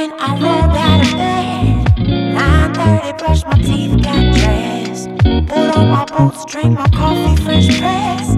morning, I rolled out of bed. 9:30, brushed my teeth, got dressed. Put on my boots, drink my coffee, French press.